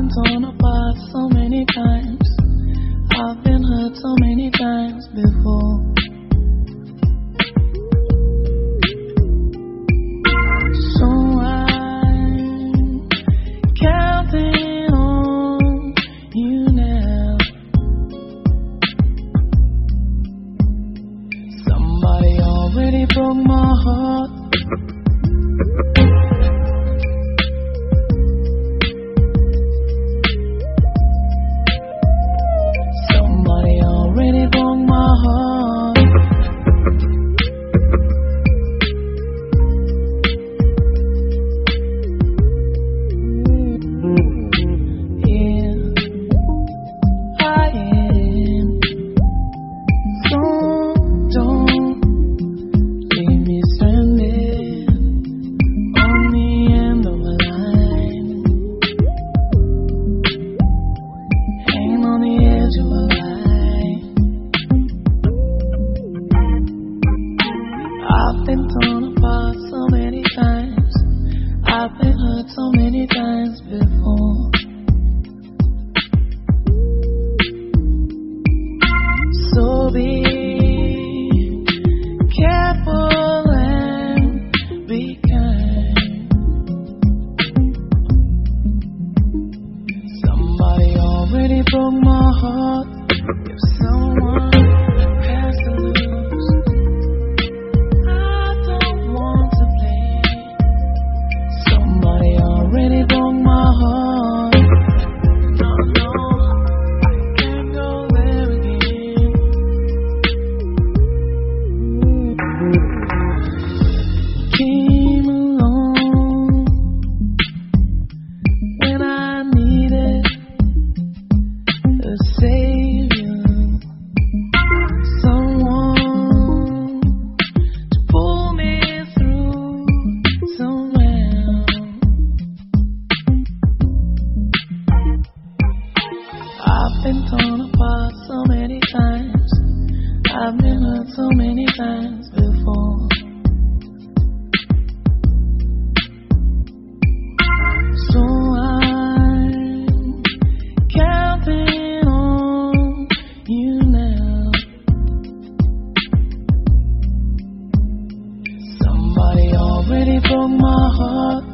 been torn apart so many times. I've been hurt so many times before. So I'm counting on you now. Somebody already broke my heart. I've been torn apart so many times. I've been hurt so many times before. So be careful and be kind. Somebody already broke my heart. If someone has to lose, already broke my heart. No, I can't go there again. Came along when I needed a savior, someone to pull me through somewhere. I've been torn apart so many times. I've been hurt so many times before. So I'm counting on you now. Somebody already broke my heart.